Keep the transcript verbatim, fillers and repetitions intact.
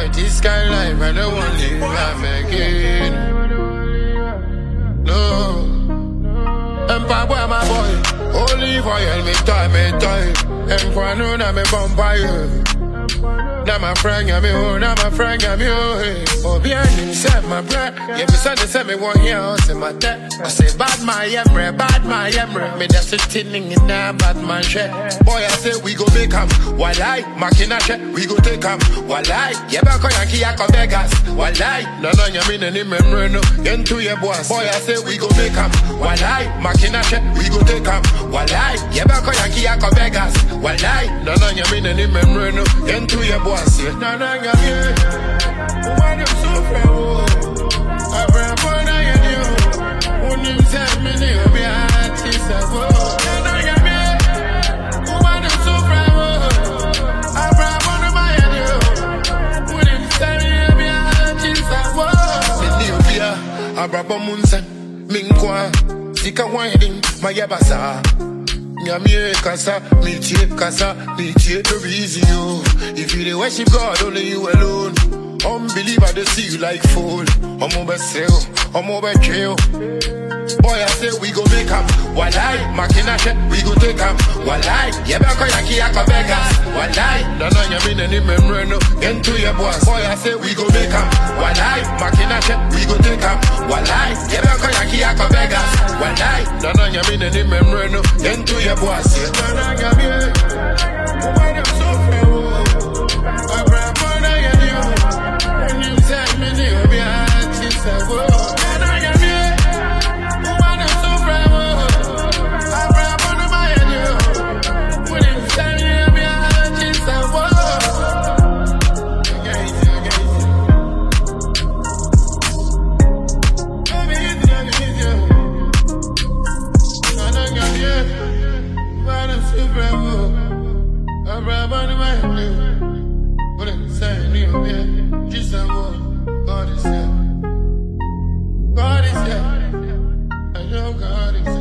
boy, this kind of life, I don't want to live I'm again. No. Empire boy, my boy. Only for you, me time, me time. Empire, no, na me vampire. Now my friend, I'm you, now my friend, I'm you. Oh, behind himself, my breath. Yeah, me son, they say me one here, I say my dad. I say, bad my emre, bad my emre. Me that's sitting in there, bad man shit. Boy, I say, we go make him. Walai, makina shit, we go take him. Walai, yeah, bako yanki, I come Vegas. Walai, no, no, you mean any memory, no. Into your boss. Boy, I say, we go make him. Walai, makina shit, we go take him. Walai, yeah, bako yanki, I come Vegas. Walai, no, no, you mean any memory, no. Into your boss. Na na ya ye, why do so far? Abra bona ya ni, unim se mini obi artist abo. Na na ya ye, why do so far? Abra bona ma ya ni, unim se mini obi artist abo. Mini obi a, abra bomunsa, minkwa, sika winding, ma yabasa. Nyamie kasa, mitie kasa, mitie to be easy yo. If you dey worship God, only you alone. Unbeliever, they see you like fool. I'm over sale, I'm over jail. Boy, I say we go make him. Walai, makina shit, we go take him. Walai, yeba ko yanki yaka Vegas. Walai, no no you mean any memory no. Into your boss. Boy, I say we go make him. Walai, makina shit, we go take him. Walai, yeba ko yanki yaka Vegas. Walai, no no you mean any memory no. Into your boss. No no you mean. Why them so fair? Abra bona ya ni. When you say me ni obi artist abo. God is here. I know God is here.